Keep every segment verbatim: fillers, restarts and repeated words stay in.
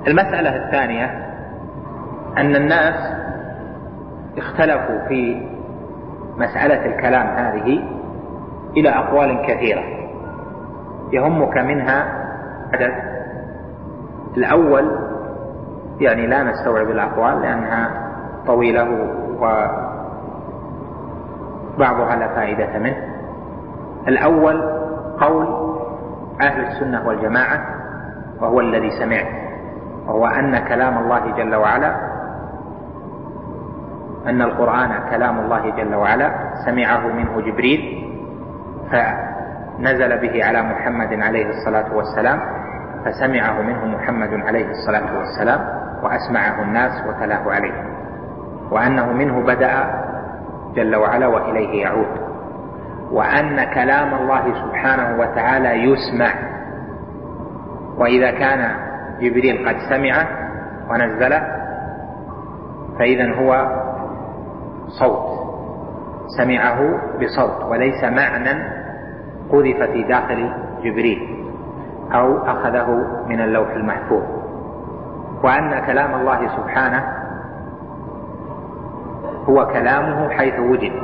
المسألة الثانية أن الناس اختلفوا في مسألة الكلام هذه إلى أقوال كثيرة يهمك منها عدد. الأول يعني لا نستوعب الأقوال لأنها طويلة وبعضها لا فائدة منه. الأول قول أهل السنة والجماعة وهو الذي سمعت، وهو أن كلام الله جل وعلا أن القرآن كلام الله جل وعلا سمعه منه جبريل فنزل به على محمد عليه الصلاة والسلام فسمعه منه محمد عليه الصلاة والسلام وأسمعه الناس وتلاه عليه، وأنه منه بدأ جل وعلا وإليه يعود، وأن كلام الله سبحانه وتعالى يسمع، وإذا كان جبريل قد سمعه ونزله فإذا هو صوت سمعه بصوت وليس معنى قذف في داخل جبريل أو أخذه من اللوح المحفوظ، وأن كلام الله سبحانه هو كلامه حيث وجد،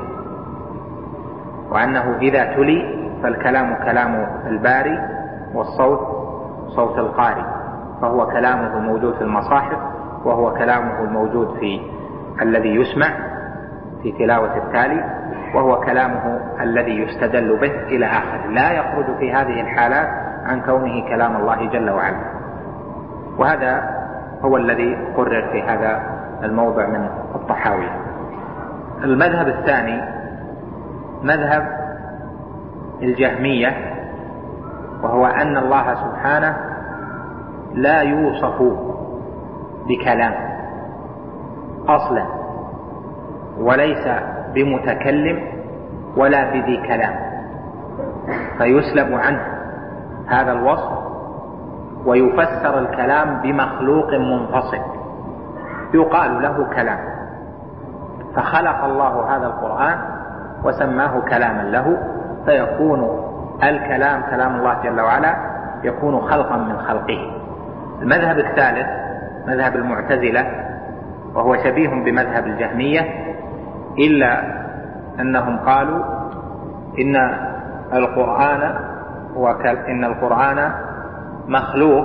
وأنه إذا تلي فالكلام كلام الباري والصوت صوت القارئ، فهو كلامه موجود في المصاحف وهو كلامه الموجود في الذي يسمع في تلاوة التالي، وهو كلامه الذي يستدل به إلى آخر، لا يخرج في هذه الحالات عن كونه كلام الله جل وعلا. وهذا هو الذي قرر في هذا الموضع من الطحاوي. المذهب الثاني مذهب الجهمية، وهو أن الله سبحانه لا يوصف بكلام أصلا، وليس بمتكلم ولا بذي كلام، فيسلب عنه هذا الوصف ويفسر الكلام بمخلوق منفصل يقال له كلام، فخلق الله هذا القرآن وسماه كلاما له، فيكون الكلام كلام الله جل وعلا يكون خلقا من خلقه. المذهب الثالث مذهب المعتزلة، وهو شبيه بمذهب الجهمية إلا أنهم قالوا إن القرآن وإن القرآن مخلوق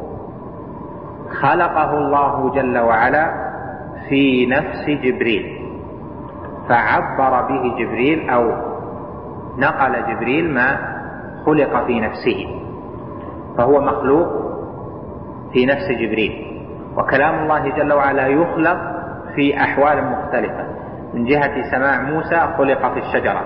خلقه الله جل وعلا في نفس جبريل، فعبر به جبريل أو نقل جبريل ما خلق في نفسه، فهو مخلوق في نفس جبريل. وكلام الله جل وعلا يخلق في أحوال مختلفة، من جهة سماع موسى خلق في الشجرة،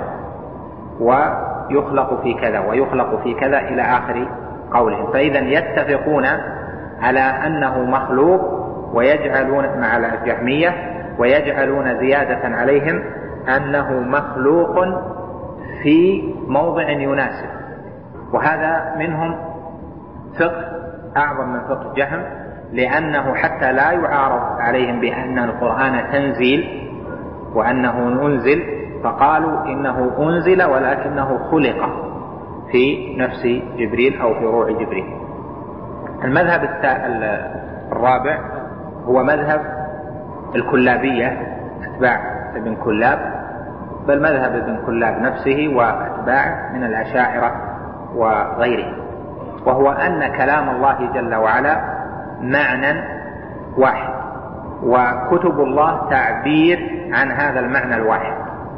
ويخلق في كذا ويخلق في كذا إلى آخر قولهم. فإذا يتفقون على أنه مخلوق ويجعلون مع الجهمية ويجعلون زيادة عليهم أنه مخلوق في موضع يناسب، وهذا منهم فقه أعظم من فقه جهم، لأنه حتى لا يعارض عليهم بأن القرآن تنزيل وأنه أنزل، فقالوا إنه أنزل ولكنه خلق في نفس جبريل أو في روح جبريل. المذهب الرابع هو مذهب الكلابية، أتباع ابن كلاب، بل مذهب ابن كلاب نفسه وأتباعه من الأشاعرة وغيره، وهو أن كلام الله جل وعلا معنى واحد، وكتب الله تعبير عن هذا المعنى الواحد،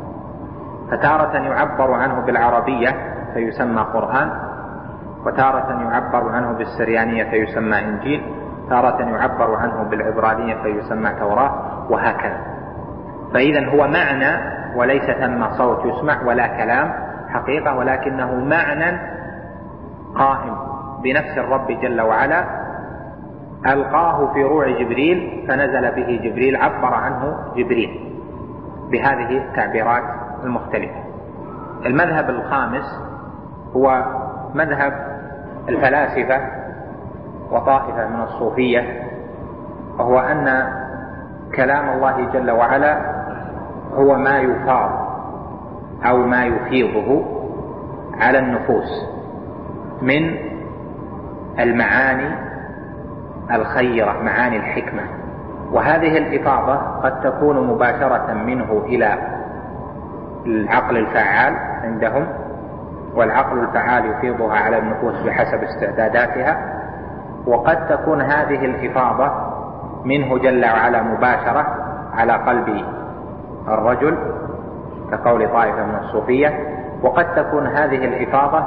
فتارة يعبر عنه بالعربية فيسمى قرآن، وتارة يعبر عنه بالسريانية فيسمى إنجيل، تارة يعبر عنه بالعبرانية فيسمى توراة، وهكذا. فإذا هو معنى وليس ثم صوت يسمع ولا كلام حقيقة، ولكنه معنى قائم بنفس الرب جل وعلا، ألقاه في روع جبريل فنزل به جبريل، عبر عنه جبريل بهذه التعبيرات المختلفة. المذهب الخامس هو مذهب الفلاسفة وطائفة من الصوفية، وهو أن كلام الله جل وعلا هو ما يفاض أو ما يفيضه على النفوس من المعاني الخيرة، معاني الحكمة. وهذه الإفاضة قد تكون مباشرة منه إلى العقل الفعال عندهم، والعقل الفعال يفيضها على النفوس بحسب استعداداتها، وقد تكون هذه الإفاضة منه جل وعلا مباشرة على قلب الرجل كقول طائفة من الصوفية، وقد تكون هذه الإفاضة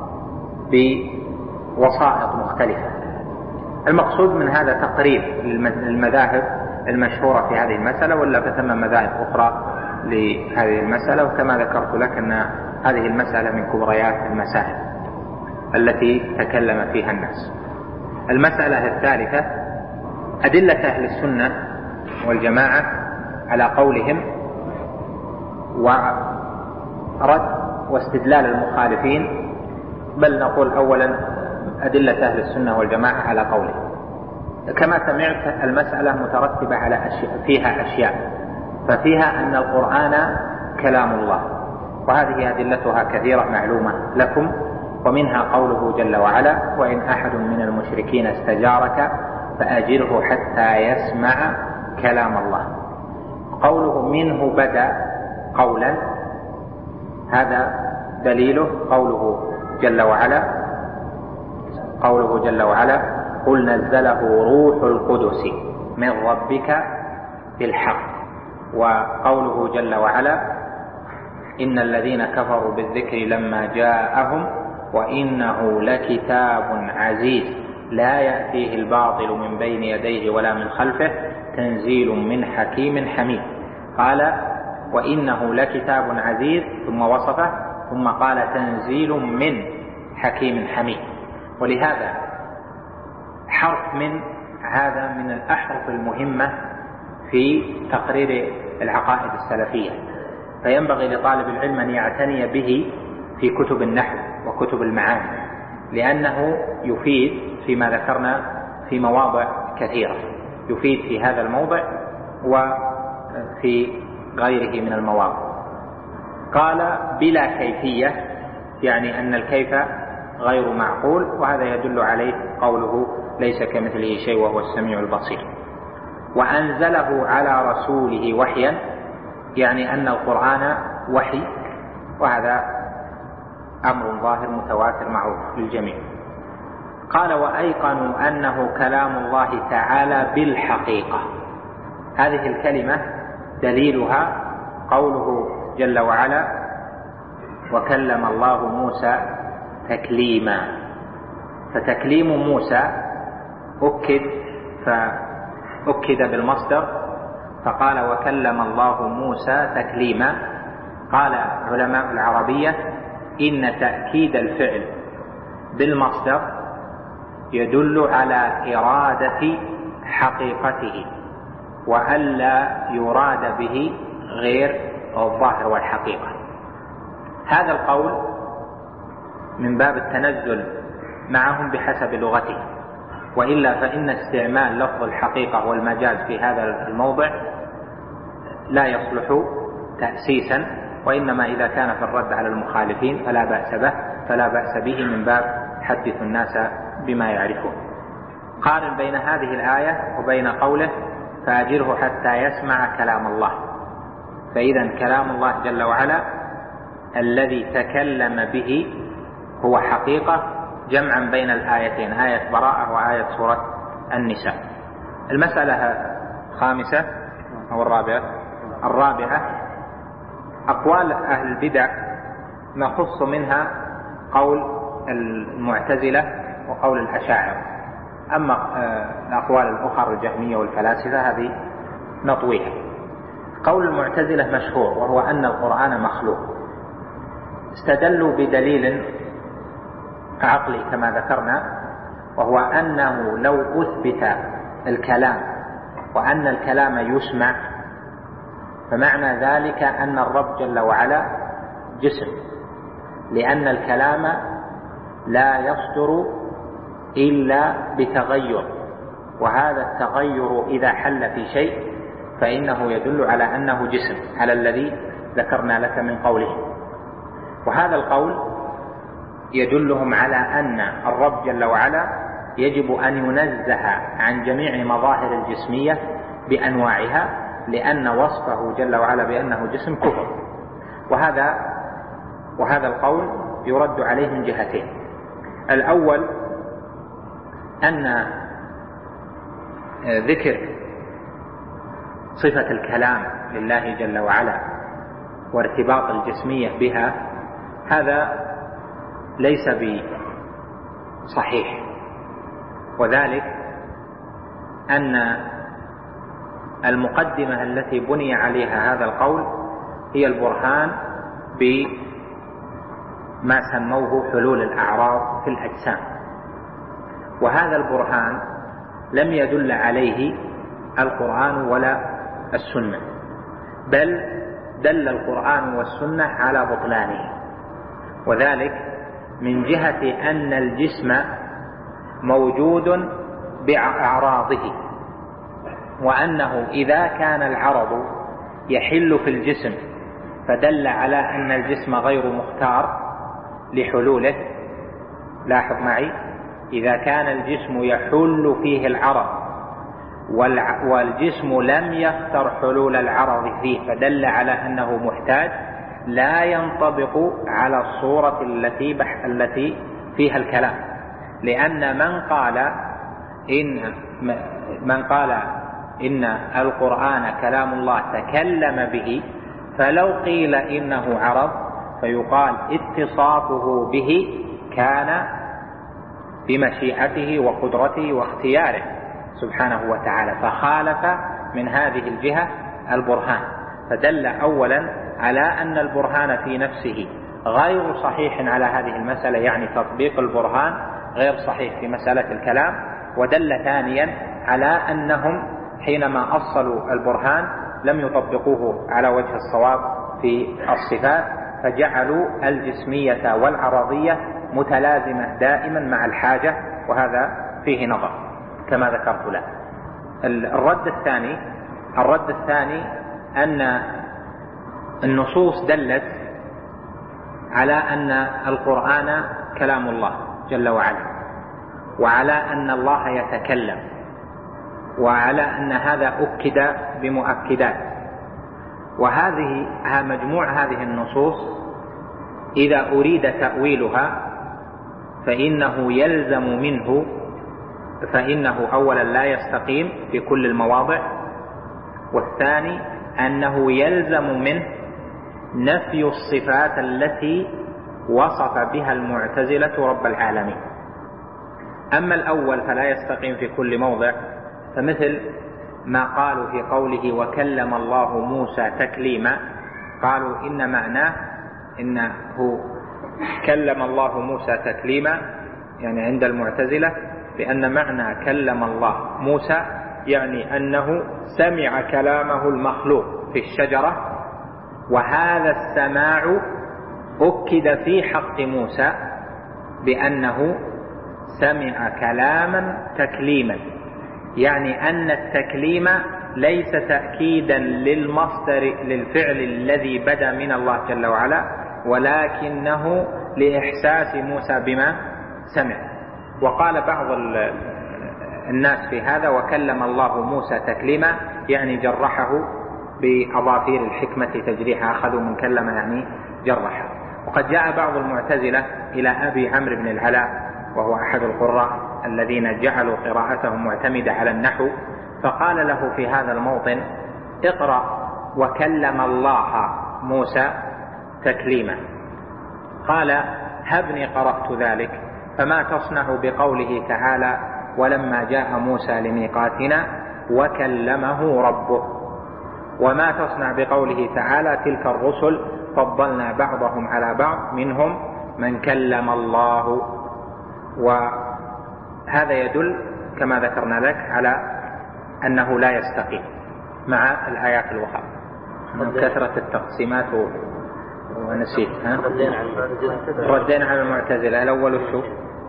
بوسائط مختلفة. المقصود من هذا تقريب المذاهب المشهورة في هذه المسألة، ولا فتم مذاهب أخرى لهذه المسألة. وكما ذكرت لك أن هذه المسألة من كبريات المسائل التي تكلم فيها الناس. المسألة الثالثة أدلة أهل السنة والجماعة على قولهم ورد واستدلال المخالفين، بل نقول أولا أدلة أهل السنة والجماعة على قولهم. كما سمعت المسألة مترتبة على أشياء فيها أشياء، ففيها أن القرآن كلام الله، وهذه أدلتها كثيرة معلومة لكم، ومنها قوله جل وعلا: وإن أحد من المشركين استجارك فأجره حتى يسمع كلام الله. قوله منه بدأ قولا، هذا دليله قوله جل وعلا قوله جل وعلا: قل نزله روح القدس من ربك بالحق. وقوله جل وعلا: إن الذين كفروا بالذكر لما جاءهم وإنه لكتاب عزيز لا يأتيه الباطل من بين يديه ولا من خلفه تنزيل من حكيم حميد. قال: وإنه لكتاب عزيز، ثم وصفه، ثم قال: تنزيل من حكيم حميد. ولهذا حرف من هذا من الأحرف المهمة في تقرير العقائد السلفية، فينبغي لطالب العلم أن يعتني به في كتب النحو وكتب المعاني، لأنه يفيد فيما ذكرنا في مواضع كثيرة، يفيد في هذا الموضع وفي غيره من المواضع. قال: بلا كيفية، يعني أن الكيف غير معقول، وهذا يدل عليه قوله: ليس كمثله شيء وهو السميع البصير. وأنزله على رسوله وحيا، يعني أن القرآن وحي، وهذا أمر ظاهر متواتر معروف للجميع. قال: وأيقنوا أنه كلام الله تعالى بالحقيقة. هذه الكلمة دليلها قوله جل وعلا: وكلم الله موسى تكليما. فتكليم موسى أكد فأكد بالمصدر، فقال: وكلم الله موسى تكليما. قال علماء العربية: إن تأكيد الفعل بالمصدر يدل على إرادة حقيقته، وألا يراد به غير الظاهر والحقيقة. هذا القول من باب التنزل معهم بحسب لغته، وإلا فإن استعمال لفظ الحقيقة والمجاز في هذا الموضع لا يصلح تأسيسا، وإنما إذا كان في الرد على المخالفين فلا بأس به فلا بأس به من باب حدث الناس بما يعرفون. قارن بين هذه الآية وبين قوله: فأجره حتى يسمع كلام الله. فإذا كلام الله جل وعلا الذي تكلم به هو حقيقة، جمعا بين الآيتين، آية براءة وآية سورة النساء. المسألة الخامسة أو الرابعة الرابعة أقوال أهل البدع نخص منها قول المعتزلة وقول الأشاعرة. أما الأقوال الأخرى الجهمية والفلاسفة هذه نطويها. قول المعتزلة مشهور، وهو أن القرآن مخلوق. استدلوا بدليل عقلي كما ذكرنا، وهو أنه لو أثبت الكلام وأن الكلام يسمع، فمعنى ذلك أن الرب جل وعلا جسم، لأن الكلام لا يصدر إلا بتغير، وهذا التغير إذا حل في شيء فإنه يدل على أنه جسم، على الذي ذكرنا لك من قوله. وهذا القول يدلهم على أن الرب جل وعلا يجب أن ينزه عن جميع مظاهر الجسمية بأنواعها، لأن وصفه جل وعلا بأنه جسم كفر. وهذا وهذا القول يرد عليه من جهتين. الأول أن ذكر صفة الكلام لله جل وعلا وارتباط الجسمية بها هذا ليس بصحيح، وذلك أن المقدمة التي بني عليها هذا القول هي البرهان بما سموه حلول الأعراض في الأجسام، وهذا البرهان لم يدل عليه القرآن ولا السنة، بل دل القرآن والسنة على بطلانه، وذلك من جهة أن الجسم موجود بأعراضه، وأنه إذا كان العرض يحل في الجسم فدل على أن الجسم غير مختار لحلوله. لاحظ معي، إذا كان الجسم يحل فيه العرض والجسم لم يختر حلول العرض فيه فدل على أنه محتاج، لا ينطبق على الصورة التي بح التي فيها الكلام، لأن من قال إن من قال إن القرآن كلام الله تكلم به، فلو قيل إنه عرض فيقال اتصافه به كان بمشيئته وقدرته واختياره سبحانه وتعالى، فخالف من هذه الجهة البرهان، فدل أولا على أن البرهان في نفسه غير صحيح على هذه المسألة، يعني تطبيق البرهان غير صحيح في مسألة الكلام، ودل ثانيا على أنهم حينما أصلوا البرهان لم يطبقوه على وجه الصواب في الصفات، فجعلوا الجسمية والعرضية متلازمة دائما مع الحاجة، وهذا فيه نظر كما ذكرت له. الرد الثاني الرد الثاني أن النصوص دلت على أن القرآن كلام الله جل وعلا، وعلى أن الله يتكلم، وعلى أن هذا أكد بمؤكدات، وهذه مجموع هذه النصوص إذا أريد تأويلها فإنه يلزم منه فإنه أولا لا يستقيم في كل المواضع، والثاني أنه يلزم منه نفي الصفات التي وصف بها المعتزلة رب العالمين. أما الأول فلا يستقيم في كل موضع، فمثل ما قالوا في قوله وكلم الله موسى تكليما، قالوا إن معناه إنه كلم الله موسى تكليما، يعني عند المعتزلة بأن معنى كلم الله موسى يعني أنه سمع كلامه المخلوق في الشجرة، وهذا السماع أكد في حق موسى بأنه سمع كلاما تكليما، يعني أن التكليم ليس تأكيدا للمصدر للفعل الذي بدا من الله جل وعلا، ولكنه لإحساس موسى بما سمع. وقال بعض الناس في هذا وكلم الله موسى تكليما، يعني جرحه بأظافير الحكمة تجريحها، أخذوا من كلمة يعني جرحه. وقد جاء بعض المعتزلة إلى أبي عمرو بن العلاء وهو أحد القراء الذين جعلوا قراءتهم معتمدة على النحو، فقال له في هذا الموطن اقرأ وكلم الله موسى تكليما. قال هبني قرأت ذلك، فما تصنع بقوله تعالى ولما جاء موسى لميقاتنا وكلمه ربه، وما تصنع بقوله تعالى تلك الرسل فضلنا بعضهم على بعض منهم من كلم الله. وهذا يدل كما ذكرنا لك على أنه لا يستقيم مع الآيات الأخرى. من كثرة التقسيمات ونسيت ها؟ ردينا على المعتزلة. الأول الشو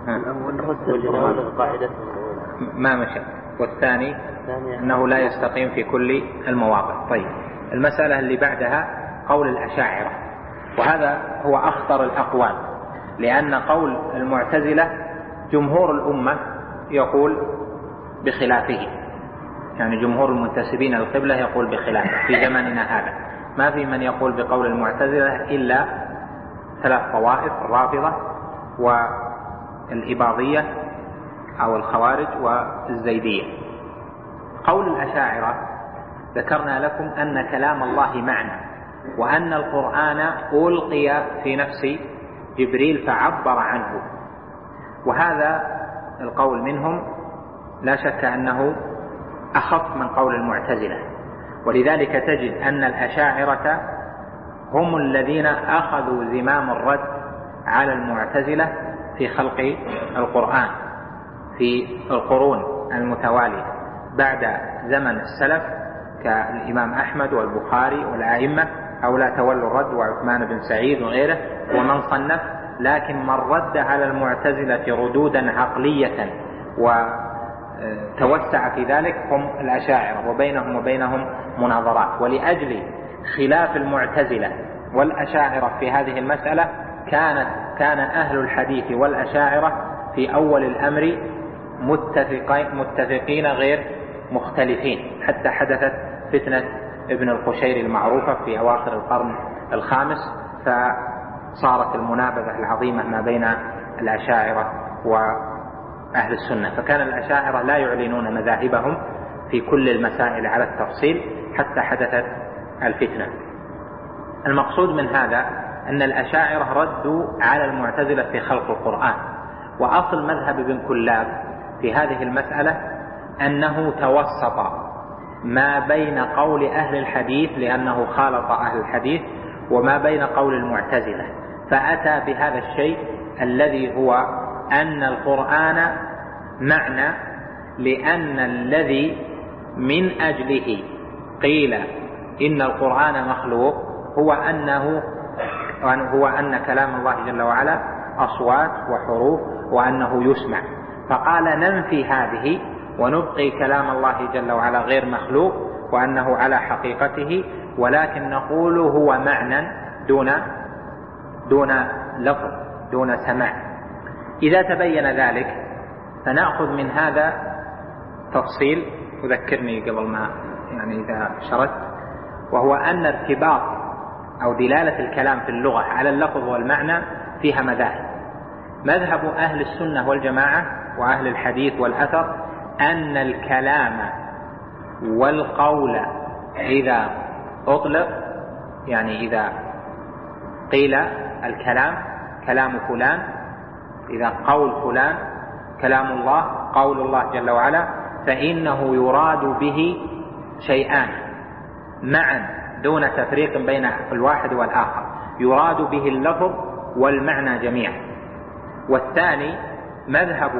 ما مشى، والثاني أنه لا يستقيم في كل المواضع. طيب، المسألة اللي بعدها قول الأشاعرة، وهذا هو أخطر الأقوال، لأن قول المعتزلة جمهور الأمة يقول بخلافه، يعني جمهور المنتسبين للقبلة يقول بخلافه في زمننا هذا. ما في من يقول بقول المعتزلة إلا ثلاث طوائف: الرافضة والإباضية أو الخوارج والزيدية. قول الأشاعرة ذكرنا لكم أن كلام الله معنى، وأن القرآن ألقي في نفس جبريل فعبر عنه، وهذا القول منهم لا شك أنه أخف من قول المعتزلة، ولذلك تجد أن الأشاعرة هم الذين أخذوا زمام الرد على المعتزلة في خلق القرآن في القرون المتوالية بعد زمن السلف كالإمام أحمد والبخاري والأئمة، هؤلاء تولوا الرد، وعثمان بن سعيد وغيره ومن صنف. لكن من رد على المعتزلة ردودا عقلية وتوسع في ذلك هم الأشاعرة، وبينهم وبينهم مناظرات. ولأجل خلاف المعتزلة والأشاعرة في هذه المسألة كانت كان أهل الحديث والأشاعرة في أول الأمر متفقين غير مختلفين، حتى حدثت فتنة ابن القشير المعروفة في أواخر القرن الخامس، فصارت المنابذة العظيمة ما بين الأشاعرة وأهل السنة. فكان الأشاعرة لا يعلنون مذاهبهم في كل المسائل على التفصيل حتى حدثت الفتنة. المقصود من هذا أن الأشاعرة ردوا على المعتزلة في خلق القرآن، وأصل مذهب ابن كلاب في هذه المسألة أنه توسط ما بين قول أهل الحديث لأنه خالط أهل الحديث وما بين قول المعتزلة، فأتى بهذا الشيء الذي هو أن القرآن معنى، لأن الذي من أجله قيل إن القرآن مخلوق هو أنه هو أن كلام الله جل وعلا أصوات وحروف وأنه يسمع، فقال ننفي هذه ونبقي كلام الله جل وعلا غير مخلوق وأنه على حقيقته، ولكن نقول هو معنى دون دون لفظ دون سماع. إذا تبين ذلك فنأخذ من هذا تفصيل، وذكرني قبل ما يعني إذا شرت، وهو أن ارتباط أو دلالة الكلام في اللغة على اللفظ والمعنى فيها مذاهب. مذهب أهل السنة والجماعة وأهل الحديث والأثر أن الكلام والقول إذا أطلق، يعني إذا قيل الكلام كلام فلان، إذا قول فلان كلام الله قول الله جل وعلا، فإنه يراد به شيئان معا دون تفريق بين الواحد والآخر، يراد به اللفظ والمعنى جميعا. والثاني مذهب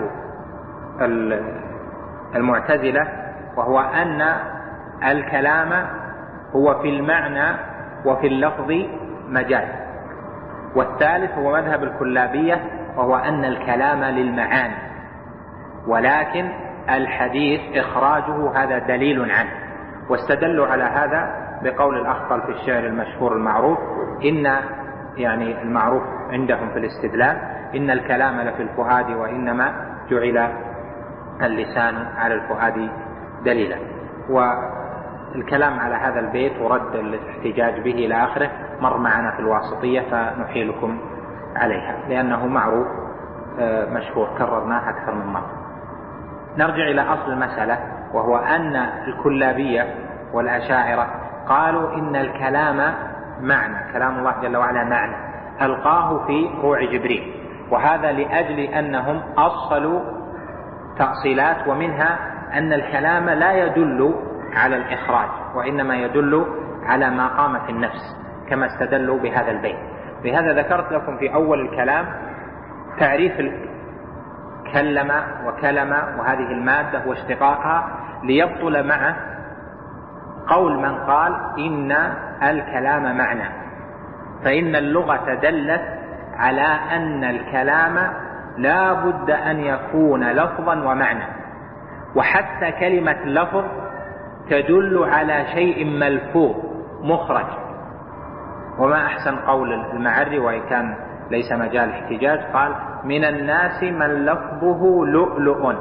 المعتزلة، وهو أن الكلام هو في المعنى وفي اللفظ مجاز. والثالث هو مذهب الكلابية، وهو أن الكلام للمعاني، ولكن الحديث إخراجه هذا دليل عنه. واستدلوا على هذا بقول الأخطل في الشعر المشهور المعروف، إن يعني المعروف عندهم في الاستدلال إن الكلام لفي الفؤاد وإنما جعل اللسان على الفؤاد دليلا. والكلام على هذا البيت ورد الاحتجاج به إلى آخره مر معنا في الواسطية، فنحيلكم عليها لأنه معروف مشهور كررناه أكثر من مرة. نرجع إلى أصل المسألة، وهو أن الكلابية والأشاعرة قالوا إن الكلام معنى، كلام الله جل وعلا معنى ألقاه في روع جبريل، وهذا لأجل أنهم أصلوا تأصيلات، ومنها أن الكلام لا يدل على الإخراج وإنما يدل على ما قام في النفس، كما استدلوا بهذا البيت. لهذا ذكرت لكم في أول الكلام تعريف كلم وكلم وهذه المادة واشتقاقها، ليبطل معه قول من قال إن الكلام معنى، فإن اللغة دلت على أن الكلام لا بد أن يكون لفظا ومعنى، وحتى كلمة لفظ تدل على شيء ملفوظ مخرج. وما أحسن قول المعري وإن كان ليس مجال احتجاج، قال من الناس من لفظه لؤلؤ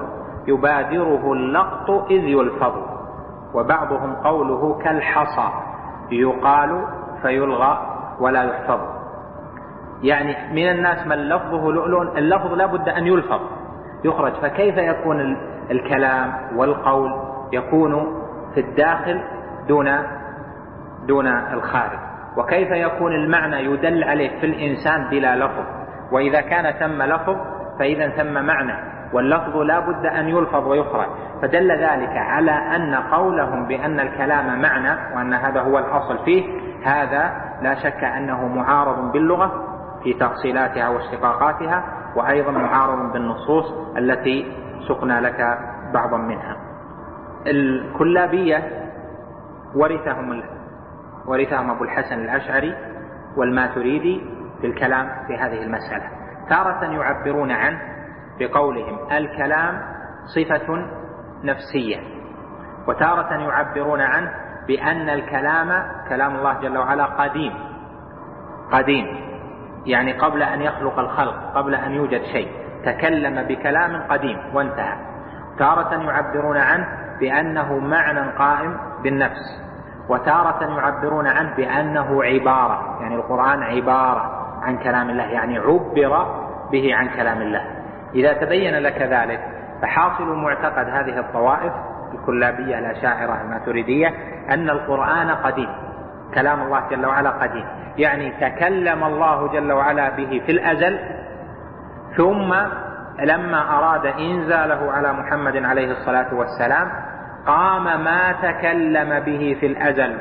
يبادره اللقط إذ يلفظ، وبعضهم قوله كالحصى يقال فيلغى ولا يحفظ. يعني من الناس من لفظه لؤلؤ، اللفظ لا بد أن يلفظ يخرج، فكيف يكون الكلام والقول يكون في الداخل دون دون الخارج؟ وكيف يكون المعنى يدل عليه في الإنسان بلا لفظ؟ وإذا كان ثم لفظ فإذا ثم معنى، واللفظ لا بد أن يلفظ ويخرج. فدل ذلك على أن قولهم بأن الكلام معنى وأن هذا هو الأصل فيه، هذا لا شك أنه معارض باللغة في تفصيلاتها واشتقاقاتها، وأيضا معارض بالنصوص التي سقنا لك بعضا منها. الكلابية ورثهم ورثهم أبو الحسن الأشعري والماتريدي في الكلام في هذه المسألة. تارة يعبرون عنه بقولهم الكلام صفة نفسية، وتارة يعبرون عنه بأن الكلام كلام الله جل وعلا قديم قديم يعني قبل أن يخلق الخلق، قبل أن يوجد شيء تكلم بكلام قديم وانتهى. تارة يعبرون عنه بأنه معنى قائم بالنفس، وتارة يعبرون عنه بأنه عبارة، يعني القرآن عبارة عن كلام الله، يعني عبر به عن كلام الله. إذا تبين لك ذلك فحاصل معتقد هذه الطوائف الكلابية الأشاعرة الماتريدية أن القرآن قديم، كلام الله جل وعلا قديم، يعني تكلم الله جل وعلا به في الأزل، ثم لما أراد إنزاله على محمد عليه الصلاة والسلام قام ما تكلم به في الأزل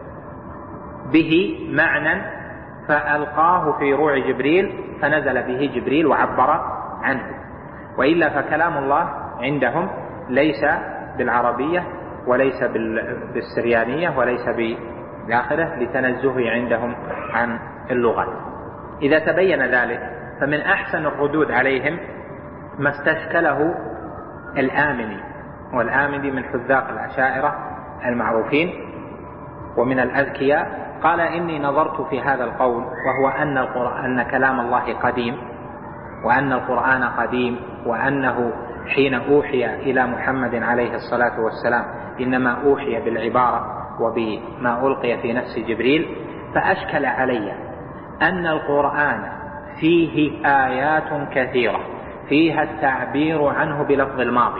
به معنى فألقاه في روع جبريل فنزل به جبريل وعبر عنه. وإلا فكلام الله عندهم ليس بالعربية وليس بالسريانية وليس بالآخرة، لتنزهه عندهم عن اللغة. إذا تبين ذلك فمن أحسن الردود عليهم ما استشكله الآمني، والآمني من حذاق الأشاعرة المعروفين ومن الأذكياء. قال إني نظرت في هذا القول، وهو أن القرآن أن كلام الله قديم، وأن القرآن قديم، وأنه حين أوحي إلى محمد عليه الصلاة والسلام إنما أوحي بالعبارة وبما ألقي في نفس جبريل. فأشكل علي أن القرآن فيه آيات كثيرة فيها التعبير عنه بلفظ الماضي،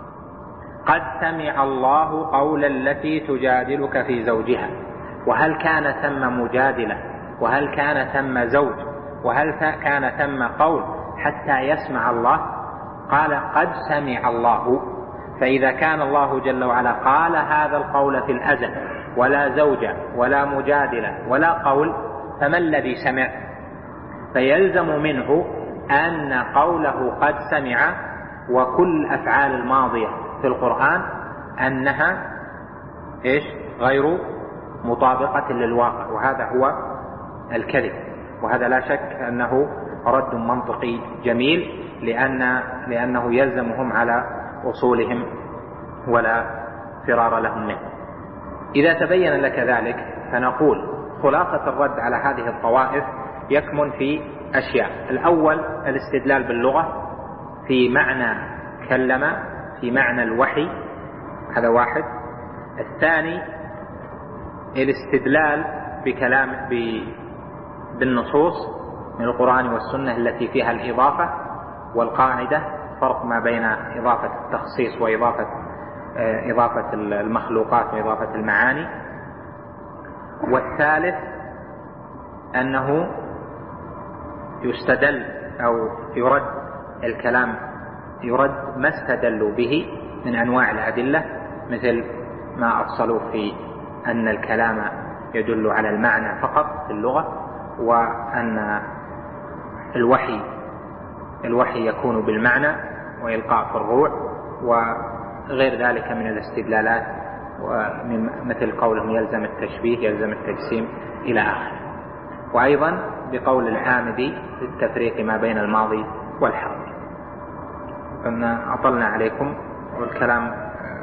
قد سمع الله قول التي تجادلك في زوجها، وهل كان ثم مجادلة، وهل كان ثم زوج، وهل كان ثم قول حتى يسمع الله؟ قال قد سمع الله. فإذا كان الله جل وعلا قال هذا القول في الأزل ولا زوجة ولا مجادلة ولا قول، فما الذي سمع؟ فيلزم منه أن قوله قد سمع وكل أفعال الماضية في القرآن أنها إيش؟ غير مطابقة للواقع، وهذا هو الكذب. وهذا لا شك أنه رد منطقي جميل، لأن لأنه يلزمهم على أصولهم ولا فرار لهم منه. إذا تبين لك ذلك فنقول خلاصة الرد على هذه الطوائف يكمن في أشياء. الأول الاستدلال باللغة في معنى كلم، في معنى الوحي، هذا واحد. الثاني الاستدلال بكلام بالنصوص من القرآن والسنة التي فيها الإضافة، والقاعدة فرق ما بين إضافة التخصيص وإضافة إضافة المخلوقات وإضافة المعاني. والثالث أنه يستدل أو يرد الكلام، يرد ما استدلوا به من أنواع الأدلة، مثل ما أفصلوا في أن الكلام يدل على المعنى فقط في اللغة، وأن الوحي الوحي يكون بالمعنى وإلقاء في الروع، وغير ذلك من الاستدلالات، مثل قولهم يلزم التشبيه يلزم التجسيم إلى آخره. وأيضا بقول العامدي في التفريق ما بين الماضي والحاضر. أنا أطلنا عليكم، والكلام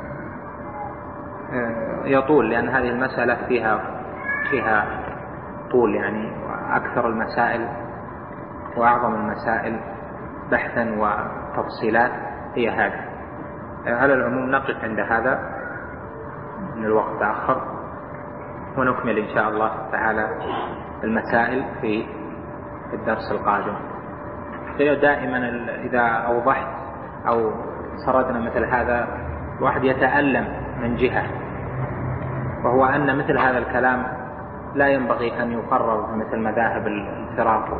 يطول لأن هذه المسألة فيها فيها طول، يعني أكثر المسائل وأعظم المسائل بحثا وتفصيلات هي هذه. على العموم نقف عند هذا من الوقت تأخر، ونكمل إن شاء الله تعالى المسائل في الدرس القادم. دائما إذا أوضحت أو سردنا مثل هذا الواحد يتألم من جهة، وهو أن مثل هذا الكلام لا ينبغي أن يقرر مثل مذاهب الفرق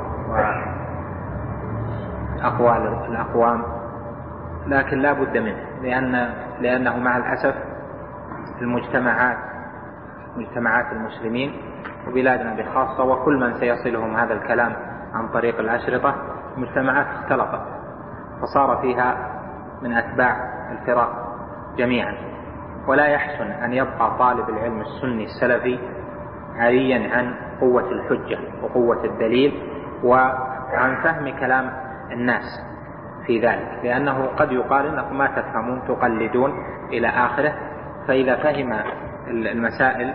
وأقوال الأقوام، لكن لا بد منه، لأن لأنه مع الأسف المجتمعات مجتمعات المسلمين وبلادنا بخاصة وكل من سيصلهم هذا الكلام عن طريق الأشرطة مجتمعات اختلطت، فصار فيها من أتباع الفرق جميعا، ولا يحسن أن يبقى طالب العلم السني السلفي عاريا عن قوة الحجة وقوة الدليل وعن فهم كلام الناس في ذلك، لأنه قد يقال إنكم ما تفهمون تقلدون إلى آخره. فإذا فهم المسائل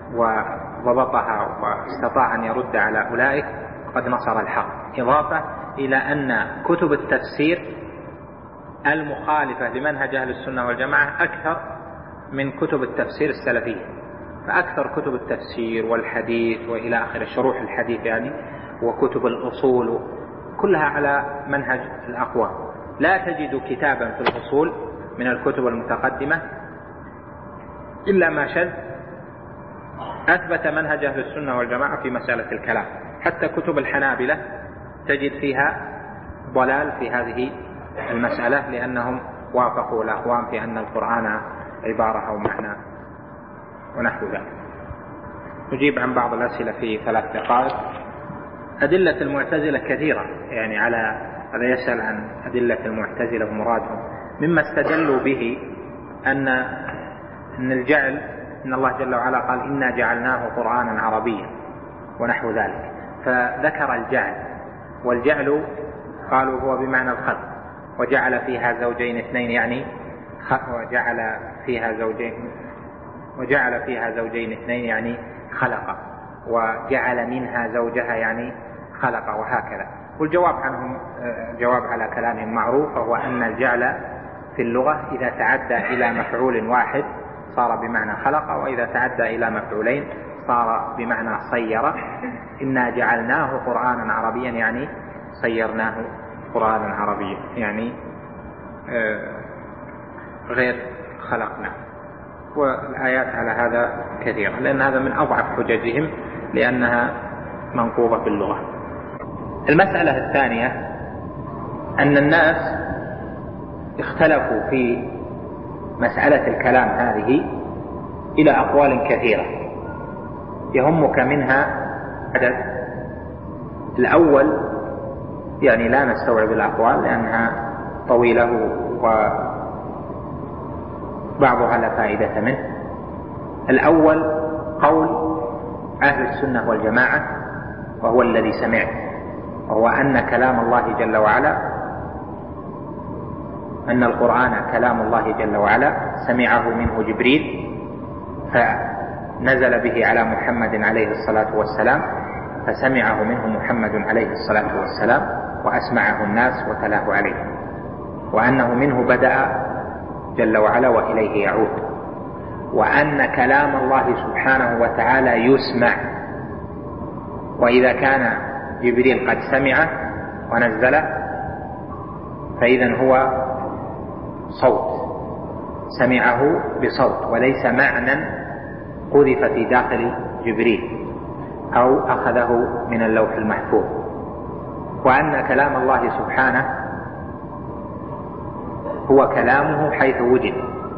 وضبطها واستطاع أن يرد على أولئك قد نصر الحق، إضافة إلى أن كتب التفسير المخالفة لمنهج أهل السنة والجماعة أكثر من كتب التفسير السلفية، فأكثر كتب التفسير والحديث وإلى آخر شروح الحديث يعني وكتب الأصول كلها على منهج الأقوام. لا تجد كتابا في الأصول من الكتب المتقدمة إلا ما شذ أثبت منهج أهل السنة والجماعة في مسألة الكلام. حتى كتب الحنابلة تجد فيها ضلال في هذه المسألة، لأنهم وافقوا الأقوام في أن القرآن عبارة أو معنى ونحو ذلك. نجيب عن بعض الأسئلة في ثلاث دقائق. أدلة المعتزلة كثيرة، يعني على هذا يسأل عن أدلة المعتزلة ومرادهم. مما استدلوا به أن أن الجعل، إن الله جل وعلا قال إنا جعلناه قرآنا عربيا ونحو ذلك، فذكر الجعل، والجعل قالوا هو بمعنى الخلق، وجعل فيها زوجين اثنين يعني وجعل فيها زوجين وجعل فيها زوجين اثنين يعني خلق، وجعل منها زوجها يعني خلق، وهكذا. والجواب عنهم جواب على كلامهم معروف، وهو أن الجعل في اللغة إذا تعدى إلى مفعول واحد صار بمعنى خلق، وإذا تعدى إلى مفعولين صار بمعنى صير. إنا جعلناه قرآنا عربيا يعني صيرناه قرآنا عربيا، يعني غير خلقنا. والآيات على هذا كثيرة، لأن هذا من أضعف حججهم لأنها منقوضة باللغة. المسألة الثانية أن الناس اختلفوا في مسألة الكلام هذه إلى أقوال كثيرة، يهمك منها عدد. الأول يعني لا نستوعب الأقوال لأنها طويلة وبعضها لا فائدة منه. الأول قول أهل السنة والجماعة، وهو الذي سمعت، وهو أن كلام الله جل وعلا، أن القرآن كلام الله جل وعلا سمعه منه جبريل فنزل به على محمد عليه الصلاة والسلام، فسمعه منه محمد عليه الصلاة والسلام وأسمعه الناس وتلاه عليه، وأنه منه بدأ جل وعلا وإليه يعود، وأن كلام الله سبحانه وتعالى يسمع، وإذا كان جبريل قد سمعه ونزله فإذا هو صوت، سمعه بصوت وليس معنى قذف في داخل جبريل أو أخذه من اللوح المحفوظ. وأن كلام الله سبحانه هو كلامه حيث وجد،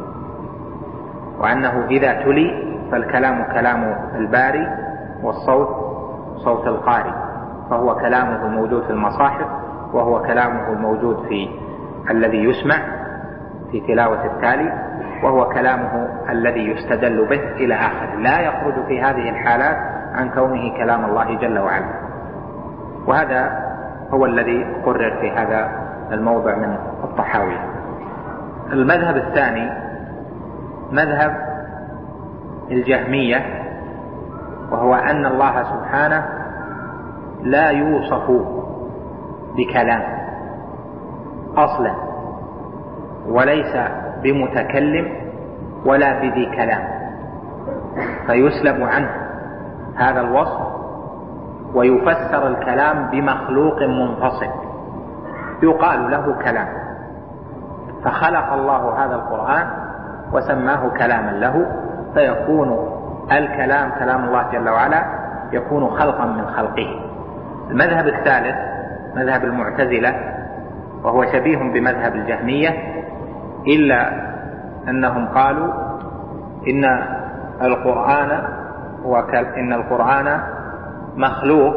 وأنه إذا تلي فالكلام كلام الباري والصوت صوت القارئ، فهو كلامه الموجود في المصاحف، وهو كلامه الموجود في الذي يسمع في تلاوة التالي، وهو كلامه الذي يستدل به إلى آخر، لا يخرج في هذه الحالات عن كونه كلام الله جل وعلا. وهذا هو الذي قرر في هذا الموضع من الطحاوي. المذهب الثاني مذهب الجهمية، وهو أن الله سبحانه لا يوصف بكلام أصلا، وليس بمتكلم ولا بذي كلام، فيسلب عنه هذا الوصف ويفسر الكلام بمخلوق منفصل يقال له كلام، فخلق الله هذا القرآن وسماه كلاما له، فيكون الكلام كلام الله جل وعلا يكون خلقا من خلقه. المذهب الثالث مذهب المعتزلة، وهو شبيه بمذهب الجهمية، إلا أنهم قالوا إن القرآن وإن القرآن مخلوق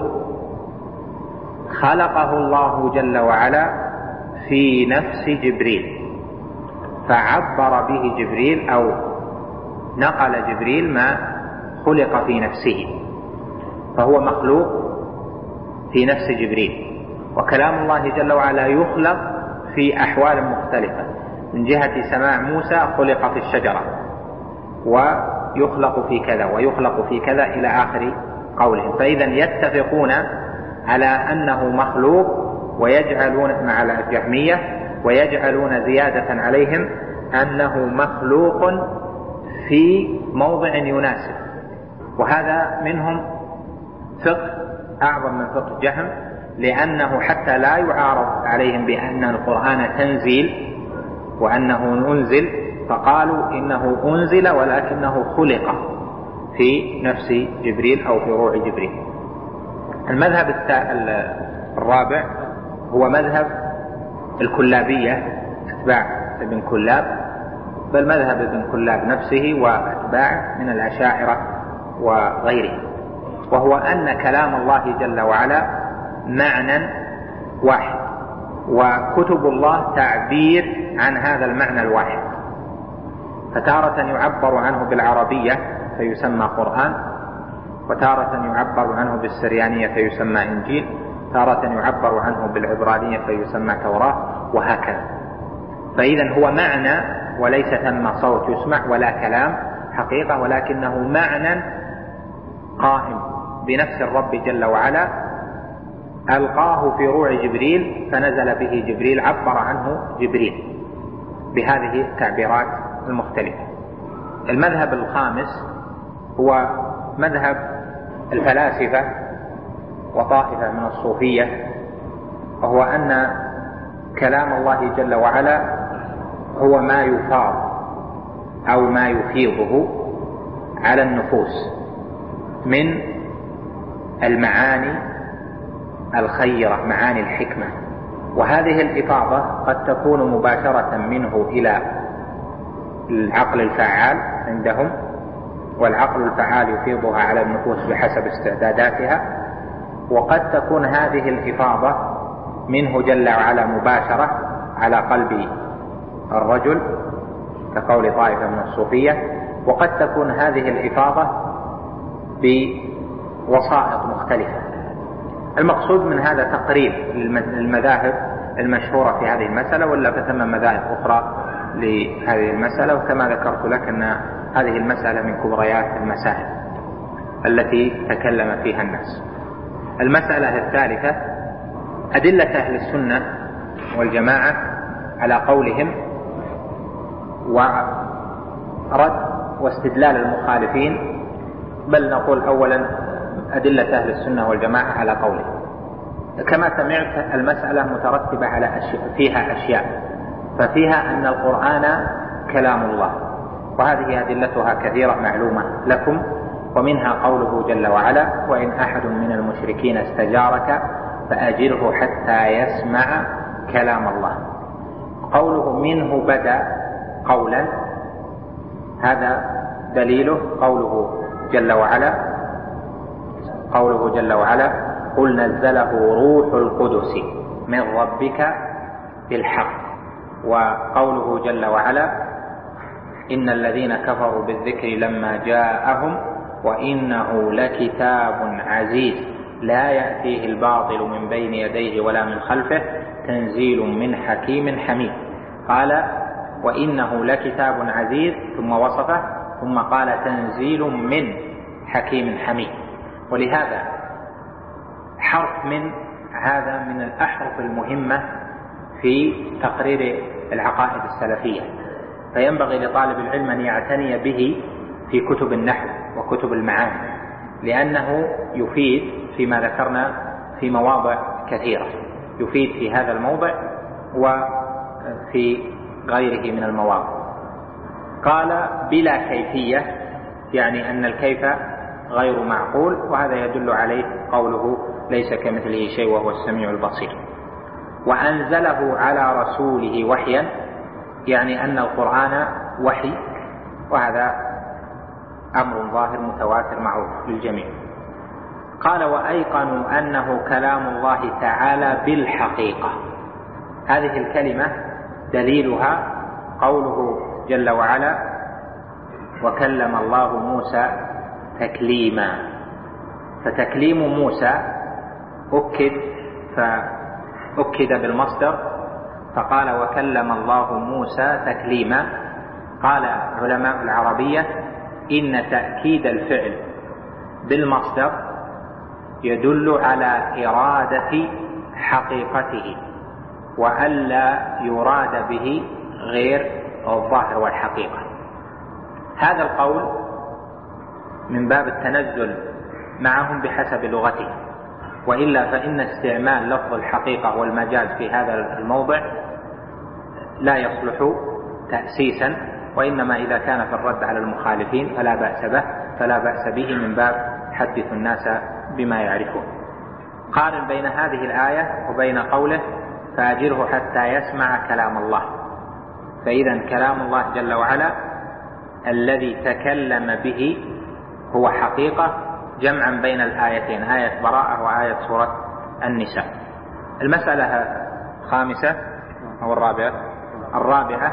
خلقه الله جل وعلا في نفس جبريل، فعبر به جبريل أو نقل جبريل ما خلق في نفسه، فهو مخلوق في نفس جبريل. وكلام الله جل وعلا يخلق في أحوال مختلفة، من جهة سماع موسى خلق في الشجرة، ويخلق في كذا ويخلق في كذا إلى آخر قولهم. فإذا يتفقون على أنه مخلوق، ويجعلون مع الجهمية ويجعلون زيادة عليهم أنه مخلوق في موضع يناسب. وهذا منهم فقه أعظم من فقه جهم، لأنه حتى لا يعارض عليهم بأن القرآن تنزيل وأنه أنزل، فقالوا إنه أنزل ولكنه خلق في نفس جبريل أو في روح جبريل. المذهب الرابع هو مذهب الكلابية، أتباع ابن كلاب، بل مذهب ابن كلاب نفسه وأتباعه من الأشاعرة وغيره، وهو أن كلام الله جل وعلا معنى واحد، وكتب الله تعبير عن هذا المعنى الواحد، فتارة يعبر عنه بالعربية فيسمى قرآن، وتارة يعبر عنه بالسريانية فيسمى إنجيل، تارة يعبر عنه بالعبرانية فيسمى توراة، وهكذا. فإذا هو معنى وليس ثم صوت يسمع ولا كلام حقيقة، ولكنه معنى قائم بنفس الرب جل وعلا، ألقاه في روع جبريل فنزل به جبريل، عبر عنه جبريل بهذه التعبيرات المختلفة. المذهب الخامس هو مذهب الفلاسفة وطائفة من الصوفية، وهو أن كلام الله جل وعلا هو ما يفاض أو ما يفيضه على النفوس من المعاني الخيرة، معاني الحكمة. وهذه الإفاضة قد تكون مباشرة منه إلى العقل الفعال عندهم، والعقل الفعال يفيضها على النفوس بحسب استعداداتها، وقد تكون هذه الإفاضة منه جل وعلا مباشرة على قلب الرجل كقول طائفة من الصوفية، وقد تكون هذه الإفاضة بوسائط مختلفة. المقصود من هذا تقريب للمذاهب المشهورة في هذه المسألة، ولا فثم مذاهب أخرى لهذه المسألة. وكما ذكرت لك أن هذه المسألة من كبريات المسائل التي تكلم فيها الناس. المسألة الثالثة أدلة أهل السنة والجماعة على قولهم، ورد واستدلال المخالفين، بل نقول أولا أدلة أهل السنة والجماعة على قولهم. كما سمعت المسألة مترتبة على أشياء، فيها أشياء، ففيها أن القرآن كلام الله، وهذه أدلتها كثيرة معلومة لكم، ومنها قوله جل وعلا: وإن أحد من المشركين استجارك فأجره حتى يسمع كلام الله. قوله منه بدأ قولا، هذا دليله قوله جل وعلا قوله جل وعلا قل نزله روح القدس من ربك بالحق. وقوله جل وعلا: إن الذين كفروا بالذكر لما جاءهم وإنه لكتاب عزيز لا يأتيه الباطل من بين يديه ولا من خلفه تنزيل من حكيم حميد. قال: وإنه لكتاب عزيز، ثم وصفه، ثم قال: تنزيل من حكيم حميد. ولهذا حرف من هذا من الأحرف المهمة في تقرير العقائد السلفية، فينبغي لطالب العلم أن يعتني به في كتب النحو وكتب المعاني، لأنه يفيد فيما ذكرنا في مواضع كثيرة، يفيد في هذا الموضع وفي غيره من المواضع. قال بلا كيفية، يعني أن الكيف غير معقول، وهذا يدل عليه قوله ليس كمثله شيء وهو السميع البصير. وأنزله على رسوله وحيا، يعني أن القرآن وحي، وهذا أمر ظاهر متواتر معروف للجميع. قال وأيقنوا أنه كلام الله تعالى بالحقيقة. هذه الكلمة دليلها قوله جل وعلا وكلم الله موسى تكليما، فتكليم موسى أكد فأكد بالمصدر فقال وكلم الله موسى تكليما. قال علماء العربية إن تأكيد الفعل بالمصدر يدل على إرادة حقيقته، وألا يراد به غير الظاهر والحقيقة. هذا القول من باب التنزل معهم بحسب لغته، وإلا فإن استعمال لفظ الحقيقة والمجاز في هذا الموضع لا يصلح تأسيسا، وإنما إذا كان في الرد على المخالفين فلا بأس به فلا بأس به من باب حدث الناس بما يعرفون. قارن بين هذه الآية وبين قوله فأجره حتى يسمع كلام الله. فإذا كلام الله جل وعلا الذي تكلم به هو حقيقة، جمعا بين الآيتين، آية براءة وآية سورة النساء. المسألة الخامسة أو الرابعة الرابعة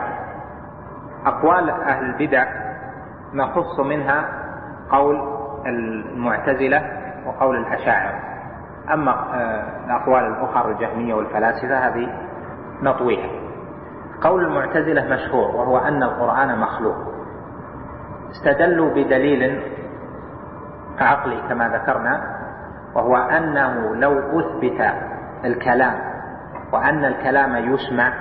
أقوال أهل البدع نخص منها قول المعتزلة وقول الأشاعرة، أما الأقوال الأخرى الجهمية والفلاسفة هذه نطويها. قول المعتزلة مشهور، وهو أن القرآن مخلوق. استدلوا بدليل عقلي كما ذكرنا، وهو أنه لو أثبت الكلام وأن الكلام يسمع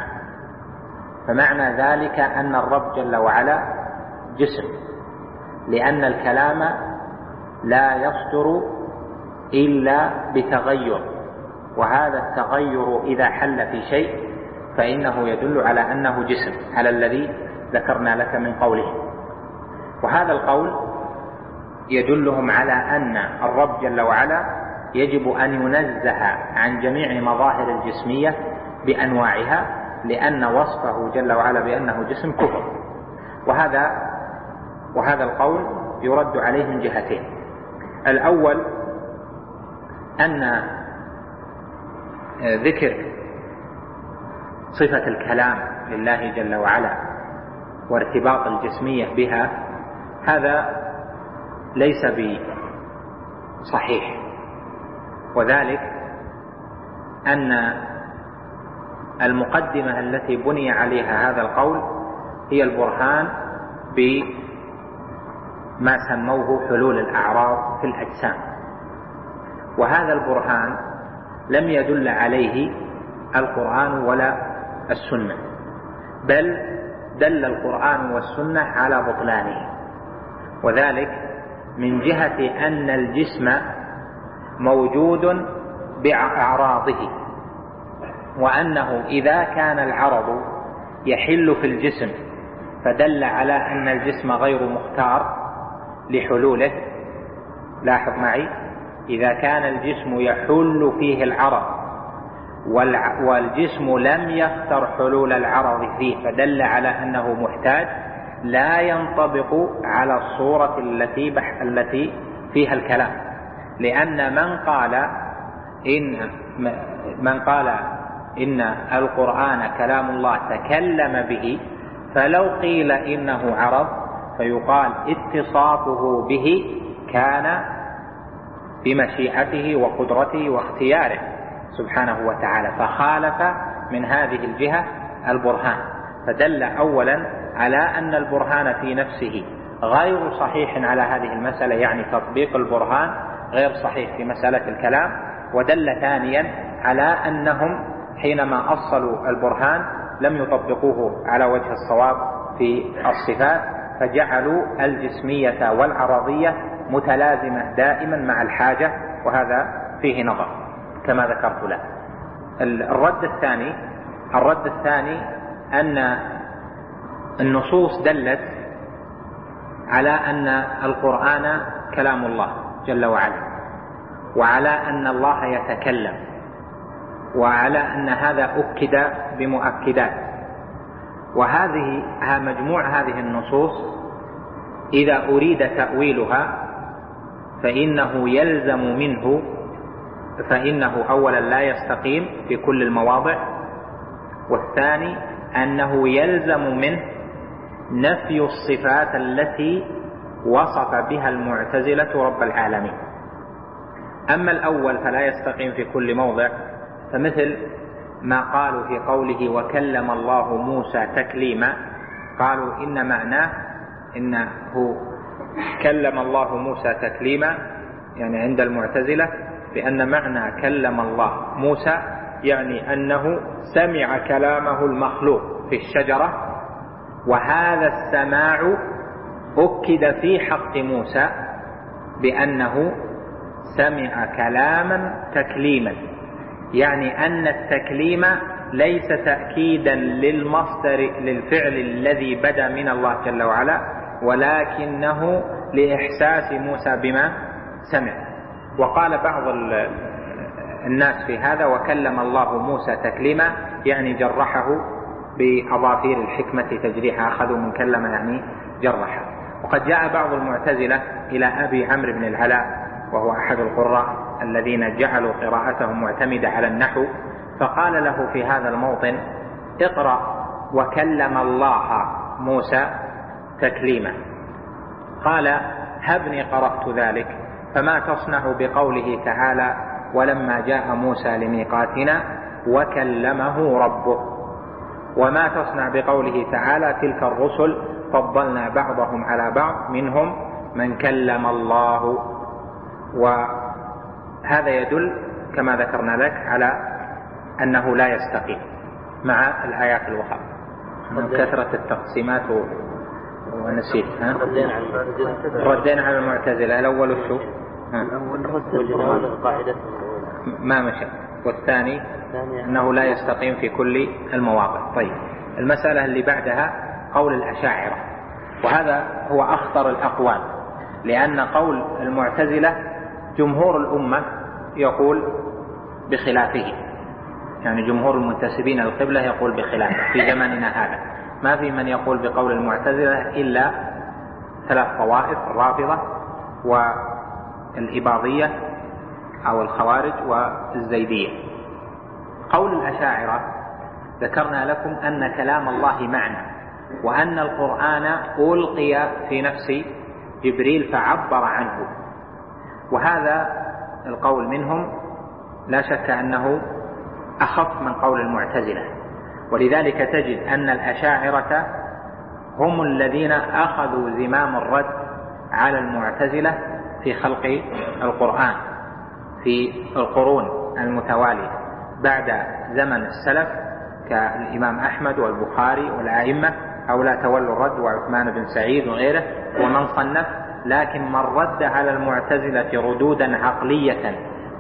فمعنى ذلك أن الرب جل وعلا جسم، لأن الكلام لا يصدر إلا بتغير، وهذا التغير إذا حل في شيء فإنه يدل على أنه جسم، على الذي ذكرنا لك من قوله. وهذا القول يدلهم على أن الرب جل وعلا يجب أن ينزه عن جميع مظاهر الجسمية بأنواعها، لأن وصفه جل وعلا بأنه جسم كفر. وهذا وهذا القول يرد عليه من جهتين. الأول أن ذكر صفة الكلام لله جل وعلا وارتباط الجسمية بها هذا ليس بصحيح، وذلك أن المقدمة التي بني عليها هذا القول هي البرهان بما سموه حلول الأعراض في الأجسام، وهذا البرهان لم يدل عليه القرآن ولا السنة، بل دل القرآن والسنة على بطلانه، وذلك من جهة أن الجسم موجود بأعراضه، وأنه إذا كان العرض يحل في الجسم فدل على أن الجسم غير مختار لحلوله. لاحظ معي، إذا كان الجسم يحل فيه العرض والجسم لم يختر حلول العرض فيه فدل على أنه محتاج، لا ينطبق على الصورة التي بح التي فيها الكلام، لأن من قال إن من قال إن القرآن كلام الله تكلم به، فلو قيل إنه عرض فيقال اتصافه به كان بمشيئته وقدرته واختياره سبحانه وتعالى، فخالف من هذه الجهة البرهان، فدل أولا على أن البرهان في نفسه غير صحيح على هذه المسألة، يعني تطبيق البرهان غير صحيح في مسألة الكلام، ودل ثانيا على أنهم حينما أصلوا البرهان لم يطبقوه على وجه الصواب في الصفات، فجعلوا الجسمية والعرضية متلازمة دائما مع الحاجة، وهذا فيه نظر كما ذكرت له. الرد الثاني الرد الثاني أن النصوص دلت على أن القرآن كلام الله جل وعلا، وعلى أن الله يتكلم، وعلى أن هذا أكد بمؤكدات. وهذه مجموع هذه النصوص إذا أريد تأويلها فإنه يلزم منه فإنه أولا لا يستقيم في كل المواضع، والثاني أنه يلزم منه نفي الصفات التي وصف بها المعتزلة رب العالمين. أما الأول فلا يستقيم في كل موضع، فمثل ما قالوا في قوله وكلم الله موسى تكليما، قالوا إن معناه إنه كلم الله موسى تكليما، يعني عند المعتزلة بأن معنى كلم الله موسى يعني أنه سمع كلامه المخلوق في الشجرة، وهذا السماع أكد في حق موسى بأنه سمع كلاما تكليما، يعني أن التكليم ليس تأكيدا للمصدر للفعل الذي بدأ من الله جل وعلا، ولكنه لإحساس موسى بما سمع. وقال بعض الناس في هذا وكلم الله موسى تكليما، يعني جرحه بأظافير الحكمة تجريحها، أخذوا من كلم يعني جرحه. وقد جاء بعض المعتزلة إلى أبي عمرو بن العلاء وهو أحد القراء الذين جعلوا قراءتهم معتمدة على النحو، فقال له في هذا الموطن اقرأ وكلم الله موسى تكليما. قال هبني قرأت ذلك، فما تصنع بقوله تعالى ولما جاء موسى لميقاتنا وكلمه ربه، وما تصنع بقوله تعالى تلك الرسل فضلنا بعضهم على بعض منهم من كلم الله. وهذا يدل كما ذكرنا لك على أنه لا يستقيم مع الآيات الأخرى. كثرة التقسيمات ونسيت ها؟ ردينا على المعتزلة. الأول شو ما مشى، والثاني أنه لا يستقيم في كل المواقع. طيب المسألة اللي بعدها قول الأشاعرة، وهذا هو أخطر الأقوال، لأن قول المعتزلة جمهور الأمة يقول بخلافه، يعني جمهور المنتسبين للقبلة يقول بخلافه في زماننا هذا. ما في من يقول بقول المعتزلة إلا ثلاث طوائف: الرافضة والإباضية أو الخوارج والزيدية. قول الأشاعرة ذكرنا لكم أن كلام الله معنى، وأن القرآن ألقي في نفس جبريل فعبر عنه، وهذا القول منهم لا شك أنه أخف من قول المعتزلة. ولذلك تجد أن الأشاعرة هم الذين أخذوا زمام الرد على المعتزلة في خلق القرآن في القرون المتوالية بعد زمن السلف كالإمام أحمد والبخاري والأئمة، أو لا تولوا الرد وعثمان بن سعيد وغيره ومن صنف. لكن من رد على المعتزلة ردودا عقلية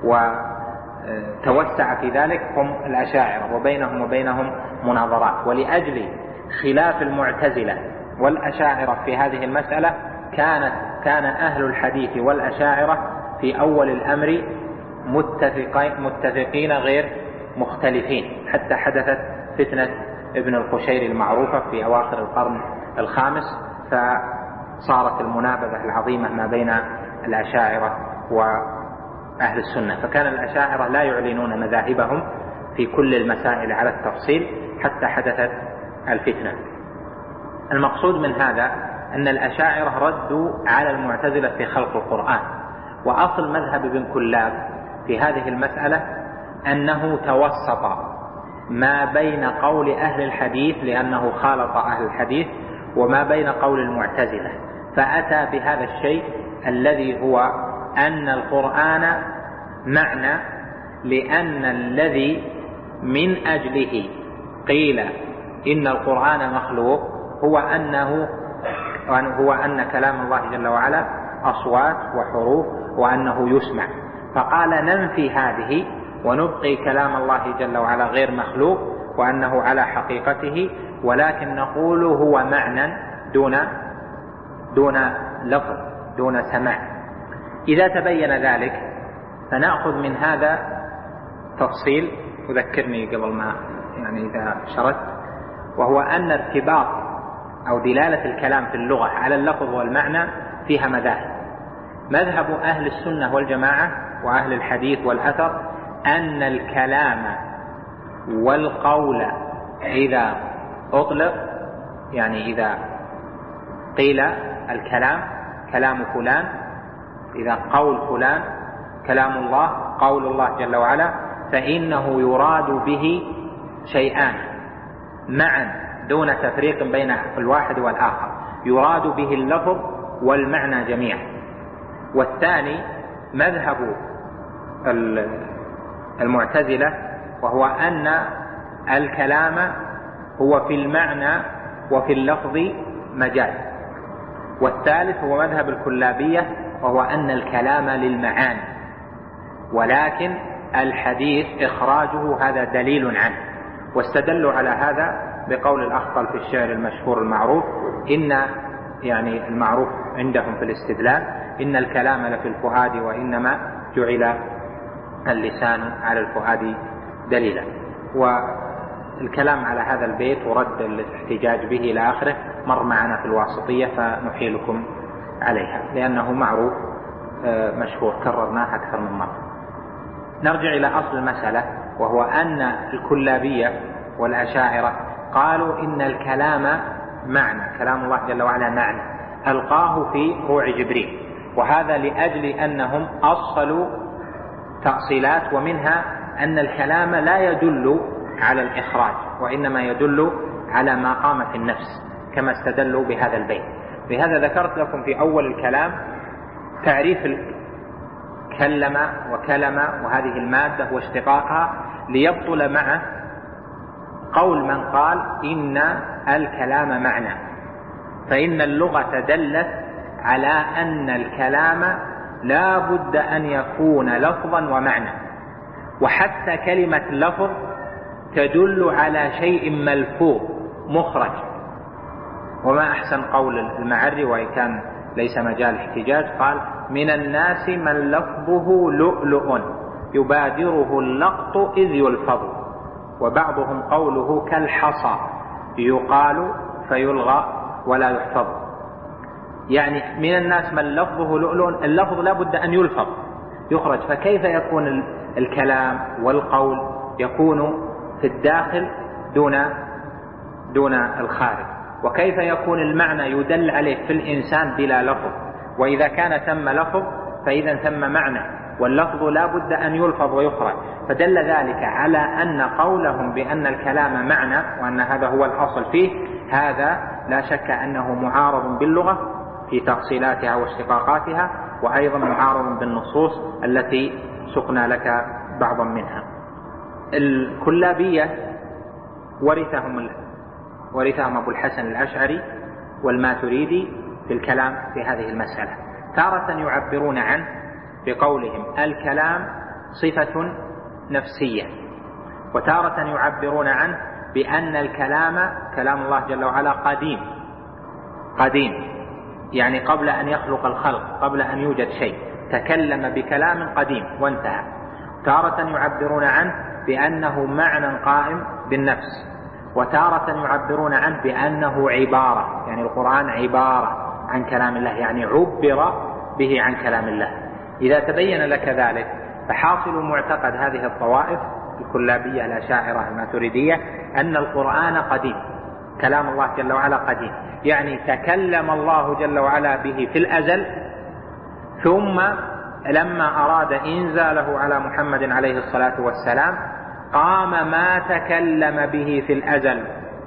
وتوسع في ذلك هم الأشاعرة، وبينهم وبينهم مناظرات. ولأجل خلاف المعتزلة والأشاعرة في هذه المسألة كانت كان أهل الحديث والأشاعرة في أول الأمر متفقين, متفقين غير مختلفين، حتى حدثت فتنة ابن القشير المعروفة في أواخر القرن الخامس، فصارت المنابذة العظيمة ما بين الأشاعرة وأهل السنة. فكان الأشاعرة لا يعلنون مذاهبهم في كل المسائل على التفصيل حتى حدثت الفتنة. المقصود من هذا أن الأشاعرة ردوا على المعتزلة في خلق القرآن، وأصل مذهب ابن كلاب في هذه المسألة أنه توسط ما بين قول أهل الحديث لأنه خالط أهل الحديث وما بين قول المعتزلة، فأتى بهذا الشيء الذي هو أن القرآن معنى، لأن الذي من أجله قيل إن القرآن مخلوق هو أنه هو أن كلام الله جل وعلا أصوات وحروف وأنه يسمع، فقال ننفي هذه ونبقي كلام الله جل وعلا غير مخلوق وأنه على حقيقته، ولكن نقول هو معنى دون دون لفظ دون سماع. إذا تبين ذلك فنأخذ من هذا تفصيل، أذكرني قبل ما يعني إذا شرت، وهو أن ارتباط أو دلالة الكلام في اللغة على اللفظ والمعنى فيها مذاهب. مذهب أهل السنة والجماعة وأهل الحديث والأثر أن الكلام والقول إذا أطلق، يعني إذا قيل الكلام كلام فلان، إذا قول فلان كلام الله قول الله جل وعلا، فإنه يراد به شيئان معا دون تفريق بين الواحد والآخر، يراد به اللفظ والمعنى جميعا. والثاني مذهب المعتزلة، وهو أن الكلام هو في المعنى وفي اللفظ مجاز. والثالث هو مذهب الكلابية، وهو أن الكلام للمعاني، ولكن الحديث إخراجه هذا دليل عنه. واستدلوا على هذا بقول الأخطل في الشعر المشهور المعروف، إن يعني المعروف عندهم في الاستدلال إن الكلام لفي الفؤاد وإنما جعل اللسان على الفؤاد دليلا. والكلام على هذا البيت ورد الاحتجاج به إلى آخره مر معنا في الواسطية، فنحيلكم عليها لأنه معروف مشهور كررناه أكثر من مرة. نرجع إلى أصل المسألة، وهو أن الكلابية والأشاعرة قالوا إن الكلام معنى، كلام الله جل وعلا معنى ألقاه في روع جبريل، وهذا لأجل أنهم أصلوا تأصيلات، ومنها أن الكلام لا يدل على الإخراج وإنما يدل على ما قام في النفس، كما استدلوا بهذا البيت. لهذا ذكرت لكم في أول الكلام تعريف كلم وكلم وهذه المادة واشتقاقها، ليبطل معه قول من قال إن الكلام معنى، فإن اللغة دلت على أن الكلام لا بد أن يكون لفظا ومعنى، وحتى كلمة لفظ تدل على شيء ملفوظ مخرج. وما أحسن قول المعري وإن كان ليس مجال احتجاج، قال من الناس من لفظه لؤلؤ يبادره اللقط إذ يلفظ، وبعضهم قوله كالحصى يقال فيلغى ولا يحفظ. يعني من الناس من لفظه لؤلؤ، اللفظ لا بد أن يلفظ يخرج، فكيف يكون الكلام والقول يكون في الداخل دون دون الخارج؟ وكيف يكون المعنى يدل عليه في الإنسان بلا لفظ؟ وإذا كان ثم لفظ فإذا ثم معنى، واللفظ لا بد أن يلفظ ويخرج. فدل ذلك على أن قولهم بأن الكلام معنى وأن هذا هو الأصل فيه، هذا لا شك أنه معارض باللغة في تأصيلاتها واشتقاقاتها، وأيضا معارض بالنصوص التي سقنا لك بعضا منها. الكلابية ورثهم ورثهم أبو الحسن الأشعري والماتريدي في الكلام في هذه المسألة. تارة يعبرون عنه بقولهم الكلام صفة نفسية، وتارة يعبرون عنه بأن الكلام كلام الله جل وعلا قديم قديم يعني قبل أن يخلق الخلق، قبل أن يوجد شيء تكلم بكلام قديم وانتهى. تارة يعبرون عنه بأنه معنى قائم بالنفس، وتارة يعبرون عنه بأنه عبارة، يعني القرآن عبارة عن كلام الله، يعني عبر به عن كلام الله. إذا تبين لك ذلك فحاصل معتقد هذه الطوائف الكلابية الأشاعرة الماتريدية أن القرآن قديم، كلام الله جل وعلا قديم، يعني تكلم الله جل وعلا به في الأزل، ثم لما أراد إنزاله على محمد عليه الصلاة والسلام قام ما تكلم به في الأزل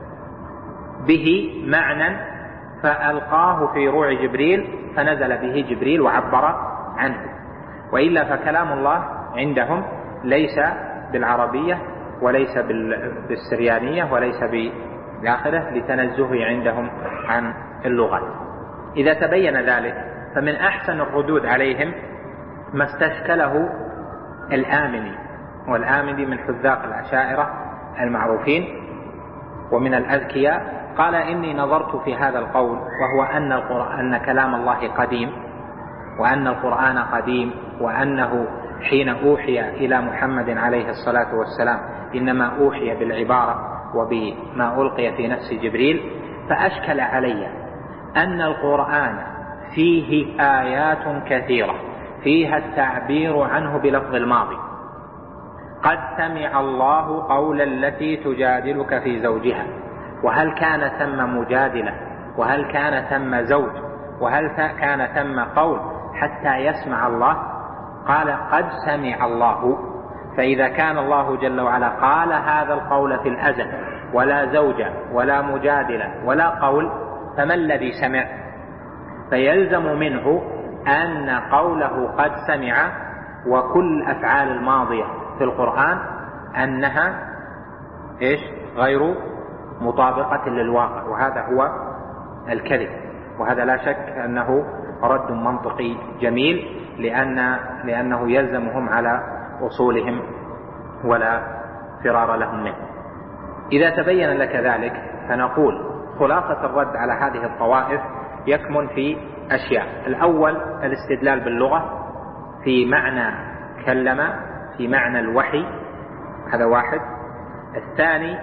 به معنى فألقاه في روع جبريل فنزل به جبريل وعبر عنه. وإلا فكلام الله عندهم ليس بالعربية وليس بالسريانية وليس الآخرة لتنزهه عندهم عن اللغة. إذا تبين ذلك فمن أحسن الردود عليهم ما استشكله الآمني، والآمني من حذاق الأشاعرة المعروفين ومن الأذكياء، قال إني نظرت في هذا القول وهو أن, أن كلام الله قديم، وأن القرآن قديم، وأنه حين أوحي إلى محمد عليه الصلاة والسلام إنما أوحي بالعبارة وبما ألقي في نفس جبريل، فأشكل علي أن القرآن فيه آيات كثيرة فيها التعبير عنه بلفظ الماضي، قد سمع الله قول التي تجادلك في زوجها، وهل كان ثم مجادلة، وهل كان ثم زوج، وهل كان ثم قول حتى يسمع الله؟ قال قد سمع الله. فإذا كان الله جل وعلا قال هذا القول في الأزل ولا زوجة ولا مجادلة ولا قول، فما الذي سمع؟ فيلزم منه أن قوله قد سمع وكل أفعال الماضية في القرآن أنها إيش؟ غير مطابقة للواقع، وهذا هو الكذب. وهذا لا شك أنه رد منطقي جميل، لأن لأنه يلزمهم على أصولهم ولا فرار لهم منه. إذا تبين لك ذلك فنقول خلاصة الرد على هذه الطوائف يكمن في أشياء. الأول الاستدلال باللغة في معنى كلم، في معنى الوحي، هذا واحد. الثاني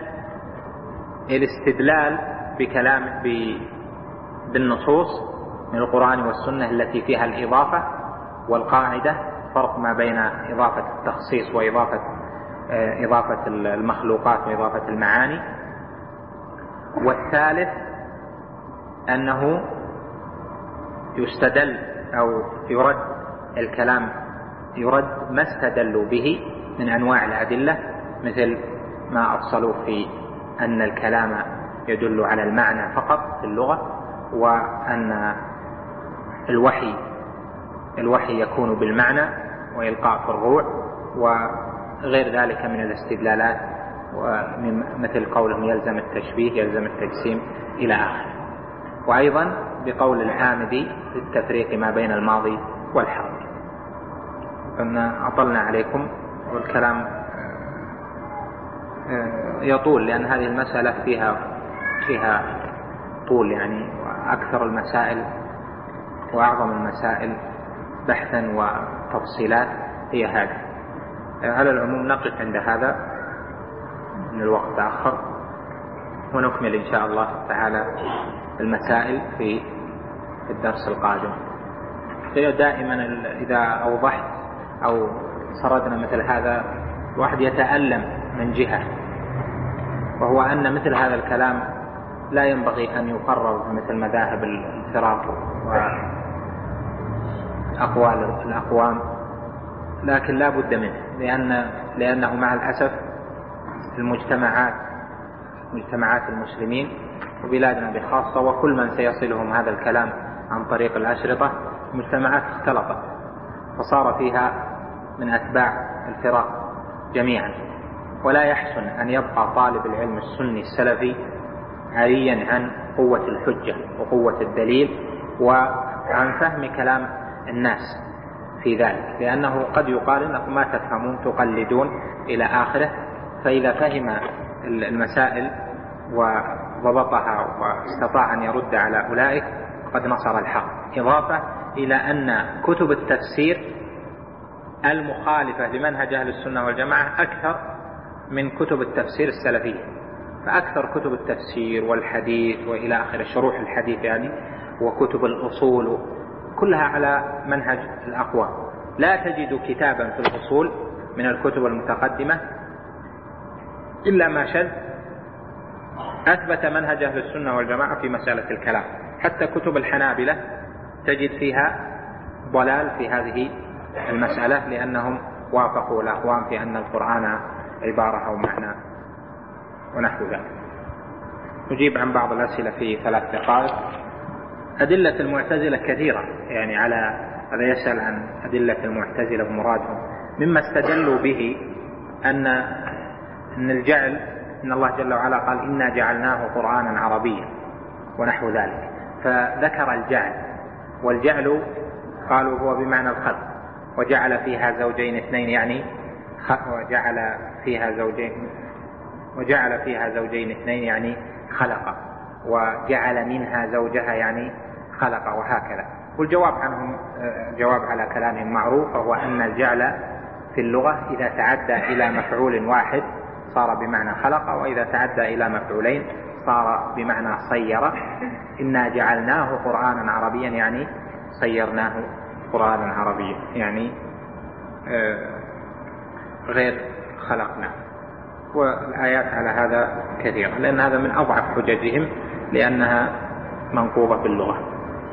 الاستدلال بكلام بالنصوص من القرآن والسنة التي فيها الإضافة، والقاعدة فرق ما بين إضافة التخصيص وإضافة إضافة المخلوقات وإضافة المعاني. والثالث أنه يستدل أو يرد الكلام، يرد ما استدلوا به من أنواع الأدلة، مثل ما أفصلوا في أن الكلام يدل على المعنى فقط في اللغة، وأن الوحي الوحي يكون بالمعنى وإلقاء في الروع، وغير ذلك من الاستدلالات، مثل قولهم يلزم التشبيه، يلزم التجسيم إلى آخره. وأيضا بقول العامدي في التفريق ما بين الماضي والحاضر. قلنا أطلنا عليكم، والكلام يطول لأن هذه المسألة فيها فيها طول، يعني أكثر المسائل وأعظم المسائل بحثا وتفصيلات هي هذه. على العموم نقف عند هذا، من الوقت تأخر، ونكمل إن شاء الله تعالى المسائل في الدرس القادم. دائما إذا أوضحت أو سردنا مثل هذا الواحد يتألم من جهة، وهو أن مثل هذا الكلام لا ينبغي أن يقرر مثل مذاهب الفرق وأقوال الأقوام، لكن لا بد منه، لأن لأنه مع الأسف المجتمعات مجتمعات المسلمين وبلادنا بخاصة، وكل من سيصلهم هذا الكلام عن طريق الأشرطة، مجتمعات اختلطت فصار فيها من أتباع الفرق جميعا. ولا يحسن أن يبقى طالب العلم السني السلفي عاريا عن قوة الحجة وقوة الدليل وعن فهم كلام الناس في ذلك، لأنه قد يقال إنكم ما تفهمون تقلدون إلى آخره. فإذا فهم المسائل وضبطها واستطاع أن يرد على أولئك قد نصر الحق. إضافة إلى أن كتب التفسير المخالفة لمنهج أهل السنة والجماعة أكثر من كتب التفسير السلفية، فأكثر كتب التفسير والحديث وإلى آخر شروح الحديث يعني، وكتب الأصول كلها على منهج الأقوام. لا تجد كتابا في الأصول من الكتب المتقدمة إلا ما شذ أثبت منهج أهل السنة والجماعة في مسألة الكلام. حتى كتب الحنابلة تجد فيها ضلال في هذه المسألة، لأنهم وافقوا الأقوام في أن القرآن عبارة أو معنى ونحو ذلك. نجيب عن بعض الأسئلة في ثلاث دقائق. أدلة المعتزلة كثيرة، يعني على هذا يسأل عن أدلة المعتزلة ومرادهم. مما استدلوا به أن أن الجعل إن الله جل وعلا قال إنا جعلناه قرآنا عربيا ونحو ذلك، فذكر الجعل، والجعل قالوا هو بمعنى الخلق، وجعل فيها زوجين اثنين يعني وجعل فيها زوجين وجعل فيها زوجين اثنين يعني خلق، وجعل منها زوجها يعني خلق، وهكذا. والجواب عنهم جواب على كلامهم معروف، وهو أن الجعل في اللغة إذا تعدى إلى مفعول واحد صار بمعنى خلق، وإذا تعدى إلى مفعولين صار بمعنى صير. إنا جعلناه قرآنا عربيا يعني صيرناه قرآنا عربيا، يعني غير خلقناه. والآيات على هذا كثيرة، لأن هذا من أضعف حججهم، لأنها منقوضة باللغة.